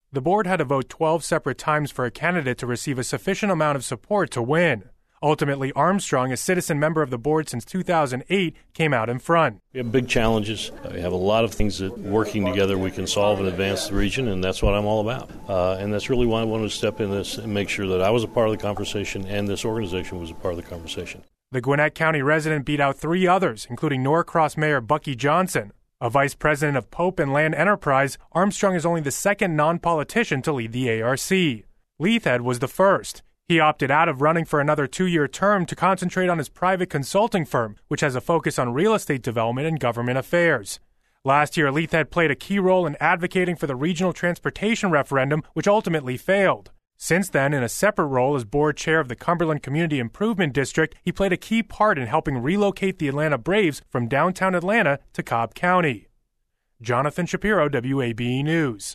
The board had to vote 12 separate times for a candidate to receive a sufficient amount of support to win. Ultimately, Armstrong, a citizen member of the board since 2008, came out in front. We have big challenges. We have a lot of things that working together we can solve and advance the region, and that's what I'm all about. And that's really why I wanted to step in this and make sure that I was a part of the conversation and this organization was a part of the conversation. The Gwinnett County resident beat out 3 others, including Norcross Mayor Bucky Johnson. A vice president of Pope and Land Enterprise, Armstrong is only the second non-politician to lead the ARC. Leithhead was the first. He opted out of running for another 2-year term to concentrate on his private consulting firm, which has a focus on real estate development and government affairs. Last year, Leithhead played a key role in advocating for the regional transportation referendum, which ultimately failed. Since then, in a separate role as board chair of the Cumberland Community Improvement District, he played a key part in helping relocate the Atlanta Braves from downtown Atlanta to Cobb County. Jonathan Shapiro, WABE News.